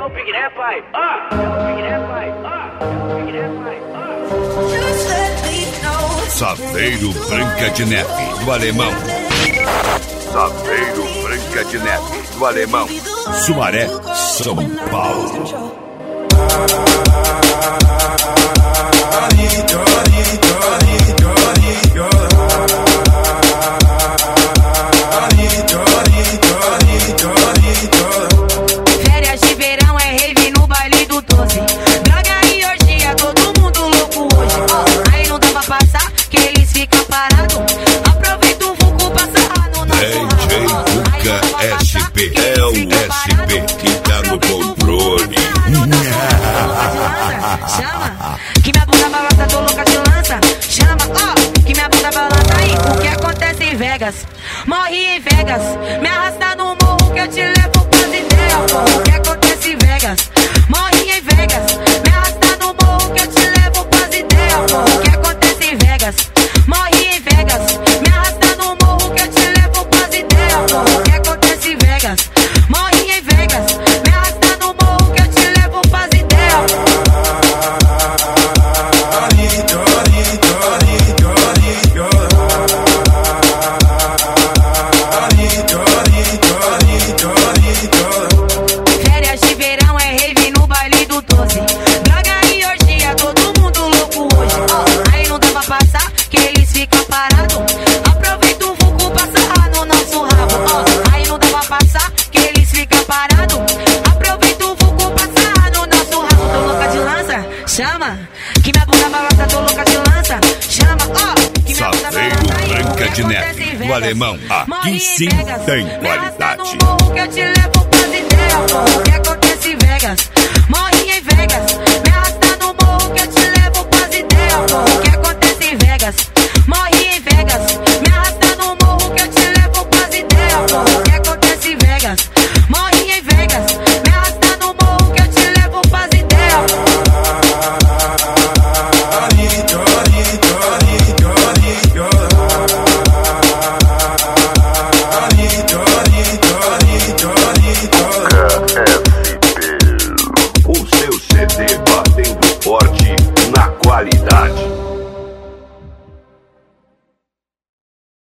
o pique, né, pai? Ó, é o pique, né, pai? Ó, é o pique, né, pai? Saveiro Branca de Neve, do Alemão. Saveiro Branca de Neve, do Alemão. Sumaré, São Paulo. Férias de verão é rave no baile do 12. Droga e orgia, todo mundo louco hoje. Oh, aí não dá pra passar, que eles ficam parados. Aproveita o vulco pra sarrar no nosso DJ Cuca SP, é o SP que tá no controle. Chama, que minha bunda balança, tô louca de lança. Chama, ó, que minha bunda balança aí. O que acontece em Vegas? Morri em Vegas. Me arrasta no morro que eu te levo pras ideias. O que acontece em Vegas? Morri em Vegas. Me arrasta no morro que eu te levo pras ideias. O que acontece em Vegas? Morri em Vegas. Me arrasta no morro que eu te levo pras ideias. O que acontece em Vegas? Morri em Vegas. Me arrasta no morro que eu te levo pras ideias. Férias de verão é rave no baile do 12. Droga e orgia, todo mundo louco hoje. Oh, aí não dá pra passar, que eles ficam parados. Aproveita o vulco pra sarrar no nosso rabo. Oh, aí não dá pra passar, que eles ficam parados. Aproveita o vulco pra sarrar no nosso rabo. Tô louca de lança, chama, que minha bunda balança, tô louca de lança. Chama, ó, que minha bunda Saveiro balança aí. Branca de Neve, do Alemão. Aqui sim tem qualidade. Que eu te levo pras ideias. O que acontece em Vegas?